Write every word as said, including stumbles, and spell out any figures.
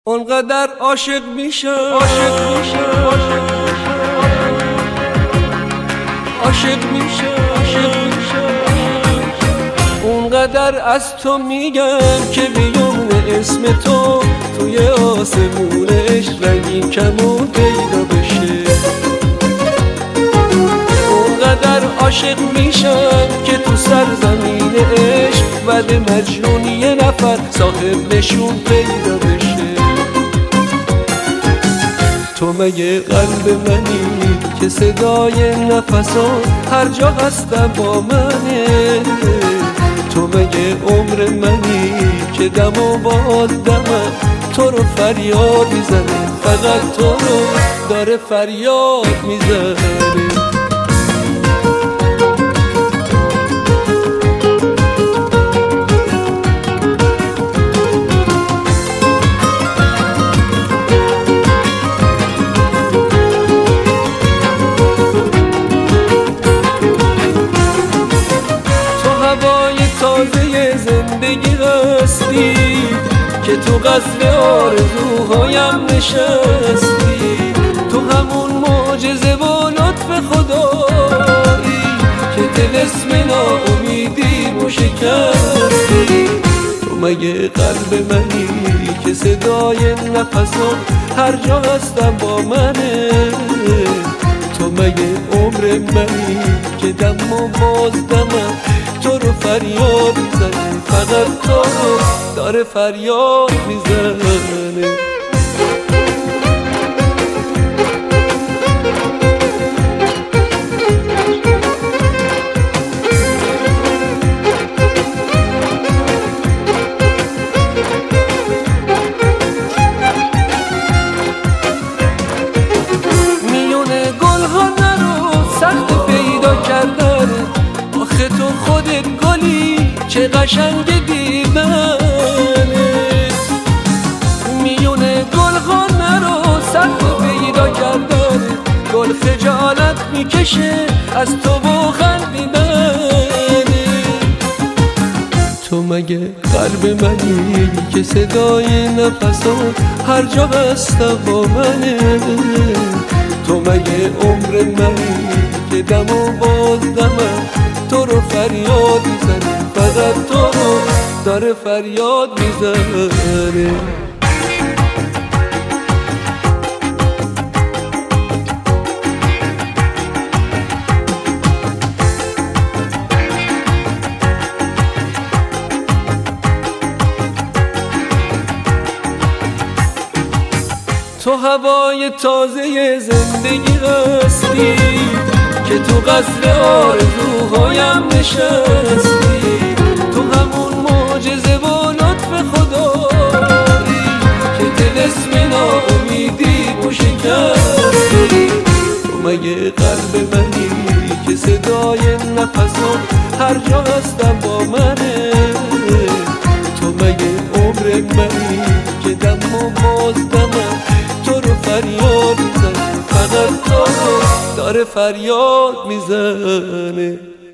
اونقدر عاشق میشم عاشق میشم عاشق میشم عاشق میشم اونقدر از تو میگم که بیون اسم تو توی آسمون عشق رنگین کمون پیدا بشه. اونقدر عاشق میشم که تو سرزمین عشق بعد مجنون یه نفر صاحب نشون پیدا بشه. تو مگه قلب منی که صدای نفسات هر جا هستم با منه؟ تو مگه عمر منی که دم و باز دمم تو رو فریاد میزنه، فقط تو رو داره فریاد میزنه. تازه زندگی هستی که تو قصر آرزوهایم نشستی، تو همون معجزه و لطف خدایی که طلسم ناامیدی رو شکستی. تو مگه قلب منی که صدای نفسات هر جا هستم با منه؟ تو مگه عمر منی که دم و باز دمم تو رو فریاد میزنه، فقط تو رو داره فریاد میزنه. میون گل ها نرو سخت پیدا کردن، آخه تو خودت گلی چه قشنگ دیدنت. میون گل ها نرو سخت پیدا کردن، گل خجالت میکشه از تو و خندیدن. تو مگه قلب منی که صدای نفسات هر جا هستم با منه؟ تو مگه عمر منی که دم و باز دمم تو رو فریاد میزنه، فقط تو رو داره فریاد میزنه. تو هوای تازه زندگی هستی که تو قصر آرزوهایم نشستی، تو همون معجزه و لطف خدایی که طلسم ناامیدی رو شکستی. تو مگه قلب منی که صدای نفسات هر جا هستم با منه؟ تو مگه عمر منی که دم و باز دمم تو رو فریاد میزنه، فقط تو رو داره فریاد میزنه.